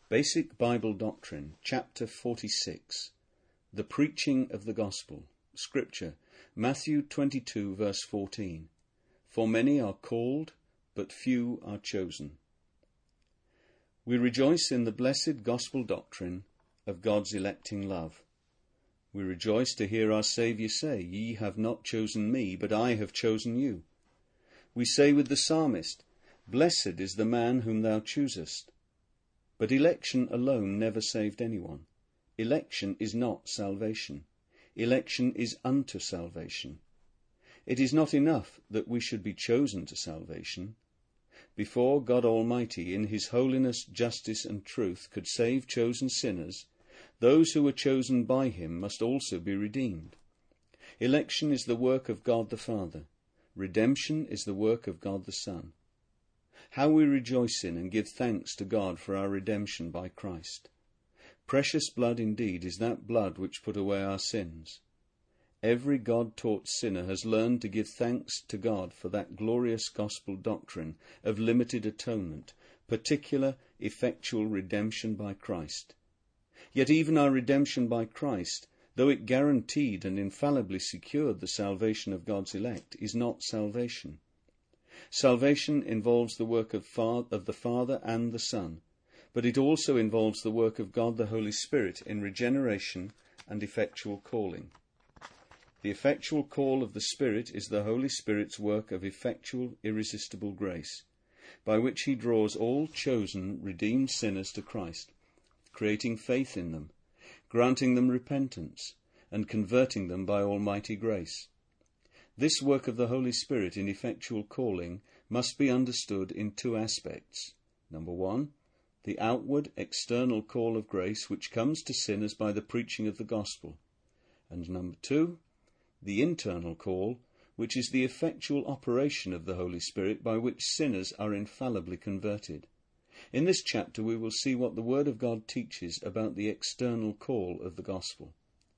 Basic Bible Doctrine, Chapter 46, The Preaching of the Gospel. Scripture, Matthew 22, verse 14. For many are called, but few are chosen. We rejoice in the blessed gospel doctrine of God's electing love. We rejoice to hear our Saviour say, Ye have not chosen me, but I have chosen you. We say with the psalmist, Blessed is the man whom thou choosest. But election alone never saved anyone. Election is not salvation. Election is unto salvation. It is not enough that we should be chosen to salvation. Before God Almighty, in his holiness, justice, and truth, could save chosen sinners, those who were chosen by him must also be redeemed. Election is the work of God the Father. Redemption is the work of God the Son. How we rejoice in and give thanks to God for our redemption by Christ. Precious blood indeed is that blood which put away our sins. Every God-taught sinner has learned to give thanks to God for that glorious gospel doctrine of limited atonement, particular, effectual redemption by Christ. Yet even our redemption by Christ, though it guaranteed and infallibly secured the salvation of God's elect, is not salvation. Salvation involves the work of the Father and the Son, but it also involves the work of God the Holy Spirit in regeneration and effectual calling. The effectual call of the Spirit is the Holy Spirit's work of effectual, irresistible grace, by which he draws all chosen, redeemed sinners to Christ, creating faith in them, granting them repentance, and converting them by almighty grace. This work of the Holy Spirit in effectual calling must be understood in two aspects. Number one, the outward, external call of grace which comes to sinners by the preaching of the gospel. And number two, the internal call, which is the effectual operation of the Holy Spirit by which sinners are infallibly converted. In this chapter we will see what the Word of God teaches about the external call of the gospel.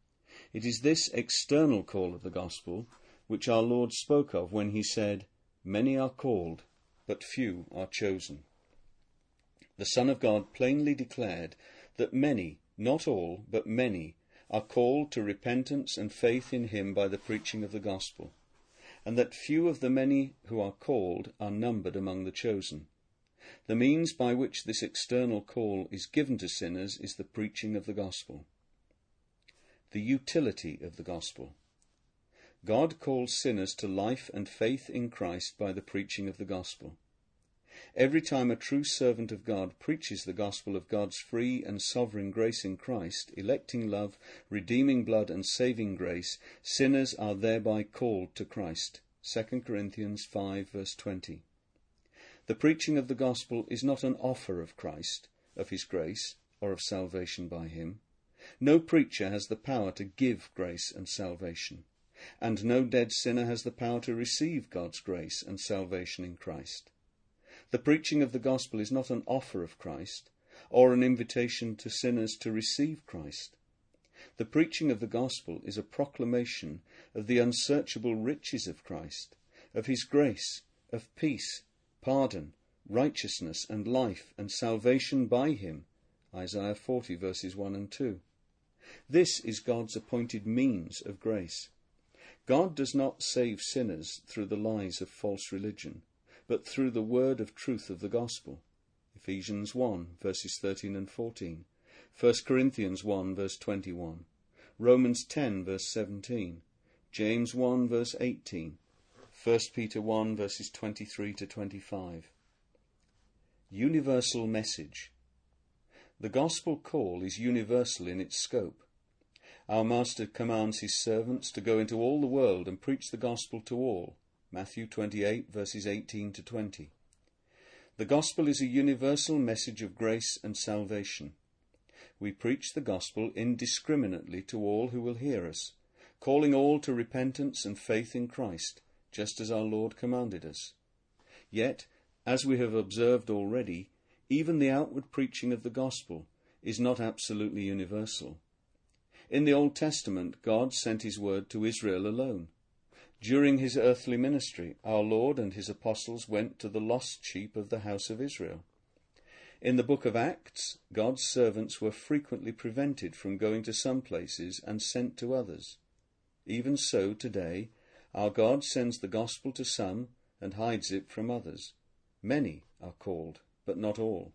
It is this external call of the gospel which our Lord spoke of when he said, Many are called, but few are chosen. The Son of God plainly declared that many, not all, but many, are called to repentance and faith in him by the preaching of the gospel, and that few of the many who are called are numbered among the chosen. The means by which this external call is given to sinners is the preaching of the gospel. The utility of the gospel. God calls sinners to life and faith in Christ by the preaching of the gospel. Every time a true servant of God preaches the gospel of God's free and sovereign grace in Christ, electing love, redeeming blood, and saving grace, sinners are thereby called to Christ. 2 Corinthians 5, verse 20. The preaching of the gospel is not an offer of Christ, of his grace, or of salvation by him. No preacher has the power to give grace and salvation, and no dead sinner has the power to receive God's grace and salvation in Christ. The preaching of the gospel is not an offer of Christ, or an invitation to sinners to receive Christ. The preaching of the gospel is a proclamation of the unsearchable riches of Christ, of his grace, of peace, pardon, righteousness, and life, and salvation by him. Isaiah 40, verses 1 and 2. This is God's appointed means of grace. God does not save sinners through the lies of false religion, but through the word of truth of the gospel. Ephesians 1, verses 13 and 14, 1 Corinthians 1, verse 21, Romans 10, verse 17, James 1, verse 18, 1 Peter 1, verses 23 to 25. Universal message. The gospel call is universal in its scope. Our Master commands his servants to go into all the world and preach the gospel to all. Matthew 28, verses 18 to 20. The gospel is a universal message of grace and salvation. We preach the gospel indiscriminately to all who will hear us, calling all to repentance and faith in Christ, just as our Lord commanded us. Yet, as we have observed already, even the outward preaching of the gospel is not absolutely universal. In the Old Testament, God sent his word to Israel alone. During his earthly ministry, our Lord and his apostles went to the lost sheep of the house of Israel. In the book of Acts, God's servants were frequently prevented from going to some places and sent to others. Even so, today, our God sends the gospel to some and hides it from others. Many are called, but not all.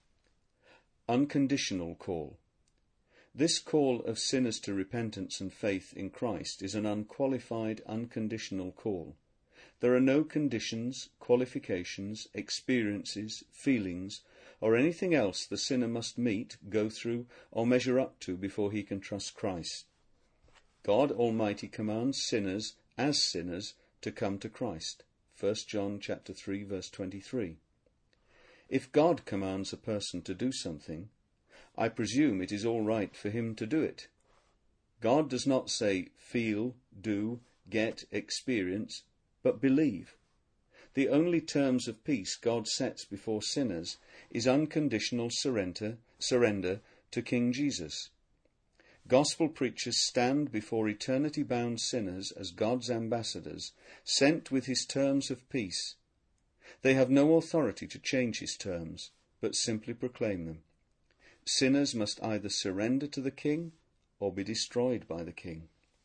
Unconditional call. This call of sinners to repentance and faith in Christ is an unqualified, unconditional call. There are no conditions, qualifications, experiences, feelings, or anything else the sinner must meet, go through, or measure up to before he can trust Christ. God Almighty commands sinners, as sinners, to come to Christ. 1 John chapter 3, verse 23. If God commands a person to do something, I presume it is all right for him to do it. God does not say feel, do, get, experience, but believe. The only terms of peace God sets before sinners is unconditional surrender to King Jesus. Gospel preachers stand before eternity-bound sinners as God's ambassadors, sent with his terms of peace. They have no authority to change his terms, but simply proclaim them. Sinners must either surrender to the King or be destroyed by the King.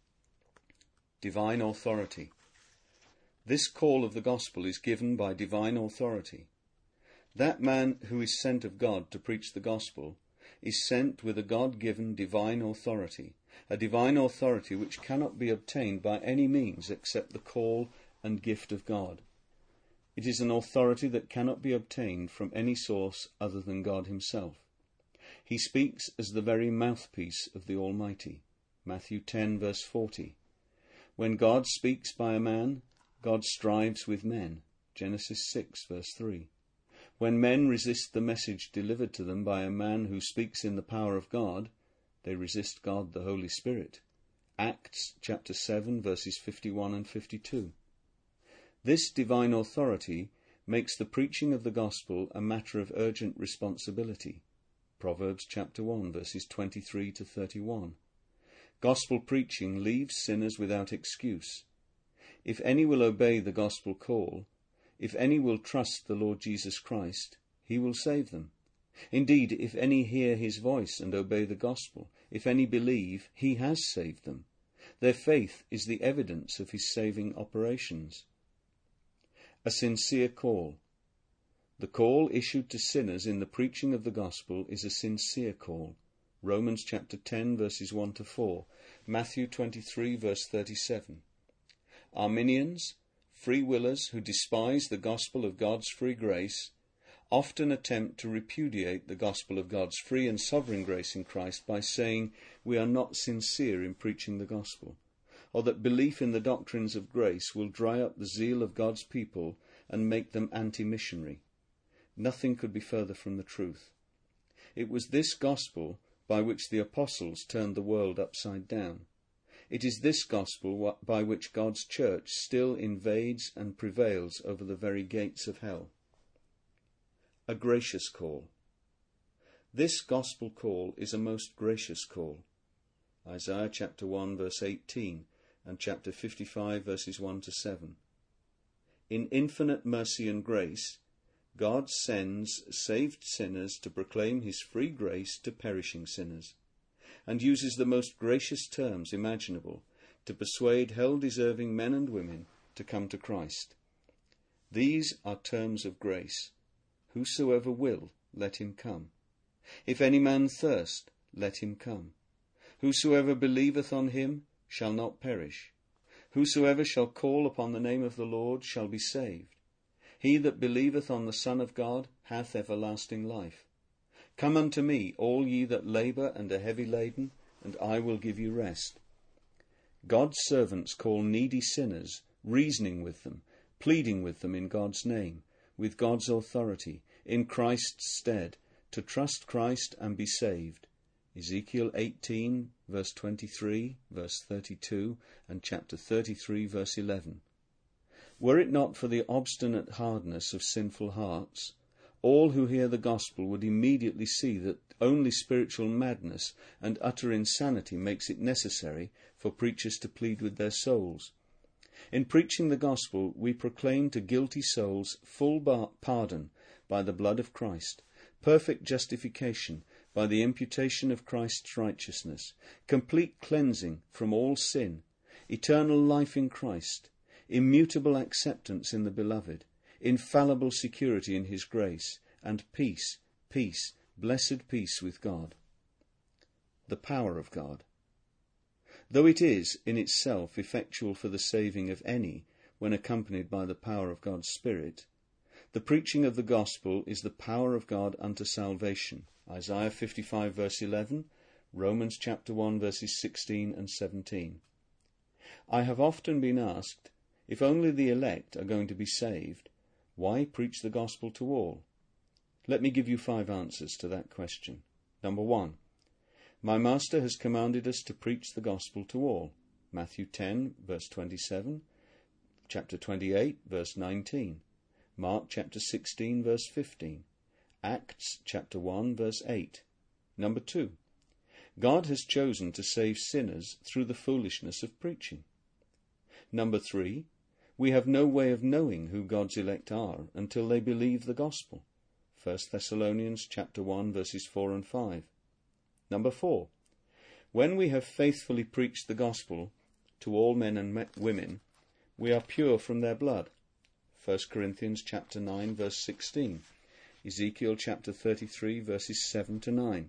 Divine authority. This call of the gospel is given by divine authority. That man who is sent of God to preach the gospel is sent with a God-given divine authority, a divine authority which cannot be obtained by any means except the call and gift of God. It is an authority that cannot be obtained from any source other than God himself. He speaks as the very mouthpiece of the Almighty. Matthew 10, verse 40. When God speaks by a man, God strives with men. Genesis 6, verse 3. When men resist the message delivered to them by a man who speaks in the power of God, they resist God the Holy Spirit. Acts chapter 7, verses 51 and 52. This divine authority makes the preaching of the gospel a matter of urgent responsibility. Proverbs chapter 1, verses 23 to 31. Gospel preaching leaves sinners without excuse. If any will obey the gospel call, if any will trust the Lord Jesus Christ, he will save them. Indeed, if any hear his voice and obey the gospel, if any believe, he has saved them. Their faith is the evidence of his saving operations. A sincere call. The call issued to sinners in the preaching of the gospel is a sincere call. Romans chapter 10, verses 1 to 4. Matthew 23, verse 37. Arminians, free willers who despise the gospel of God's free grace, often attempt to repudiate the gospel of God's free and sovereign grace in Christ by saying we are not sincere in preaching the gospel, or that belief in the doctrines of grace will dry up the zeal of God's people and make them anti-missionary. Nothing could be further from the truth. It was this gospel by which the apostles turned the world upside down. It is this gospel by which God's church still invades and prevails over the very gates of hell. A gracious call. This gospel call is a most gracious call. Isaiah chapter 1, verse 18 and chapter 55, verses 1 to 7. In infinite mercy and grace, God sends saved sinners to proclaim his free grace to perishing sinners, and uses the most gracious terms imaginable to persuade hell-deserving men and women to come to Christ. These are terms of grace. Whosoever will, let him come. If any man thirst, let him come. Whosoever believeth on him shall not perish. Whosoever shall call upon the name of the Lord shall be saved. He that believeth on the Son of God hath everlasting life. Come unto me, all ye that labour and are heavy laden, and I will give you rest. God's servants call needy sinners, reasoning with them, pleading with them in God's name, with God's authority, in Christ's stead, to trust Christ and be saved. Ezekiel 18, verse 23, verse 32, and chapter 33, verse 11. Were it not for the obstinate hardness of sinful hearts, all who hear the gospel would immediately see that only spiritual madness and utter insanity makes it necessary for preachers to plead with their souls. In preaching the gospel, we proclaim to guilty souls full pardon by the blood of Christ, perfect justification by the imputation of Christ's righteousness, complete cleansing from all sin, eternal life in Christ, immutable acceptance in the Beloved, infallible security in his grace, and peace, blessed peace with God. The power of God. Though it is in itself effectual for the saving of any when accompanied by the power of God's Spirit, the preaching of the gospel is the power of God unto salvation. Isaiah 55 verse 11, Romans chapter 1 verses 16 and 17. I have often been asked, if only the elect are going to be saved, why preach the gospel to all? Let me give you 5 answers to that question. Number 1. My Master has commanded us to preach the gospel to all. Matthew 10 verse 27, chapter 28 verse 19, Mark chapter 16 verse 15, Acts chapter 1 verse 8. Number 2. God has chosen to save sinners through the foolishness of preaching. Number 3. We have no way of knowing who God's elect are until they believe the gospel. 1 Thessalonians chapter 1 verses 4 and 5. Number 4. When we have faithfully preached the gospel to all men and women, we are pure from their blood. 1 Corinthians chapter 9 verse 16. Ezekiel chapter 33 verses 7 to 9.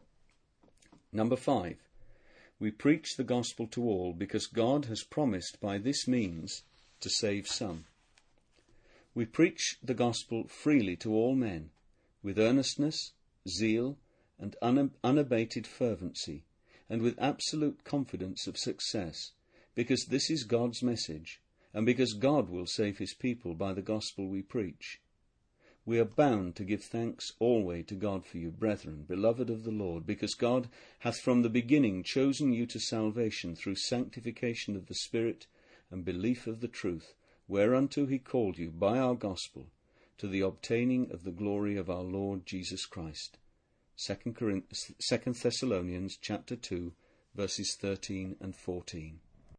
Number 5. We preach the gospel to all because God has promised by this means to save some. We preach the gospel freely to all men, with earnestness, zeal, and unabated fervency, and with absolute confidence of success, because this is God's message, and because God will save his people by the gospel we preach. We are bound to give thanks always to God for you, brethren, beloved of the Lord, because God hath from the beginning chosen you to salvation through sanctification of the Spirit and belief of the truth, whereunto he called you by our gospel, to the obtaining of the glory of our Lord Jesus Christ. 2 Thessalonians chapter 2 verses 13 and 14.